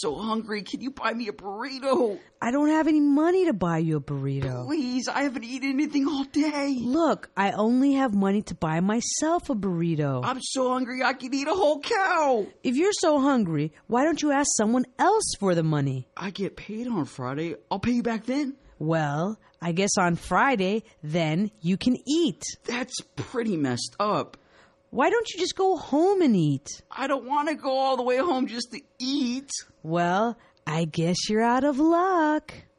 so hungry. Can you buy me a burrito? I don't have any money to buy you a burrito. Please, I haven't eaten anything all day. Look, I only have money to buy myself a burrito. I'm so hungry I could eat a whole cow. If you're so hungry, why don't you ask someone else for the money? I get paid on Friday. I'll pay you back then. Well, I guess on Friday, then you can eat. That's pretty messed up. Why don't you just go home and eat? I don't want to go all the way home just to eat. Well, I guess you're out of luck.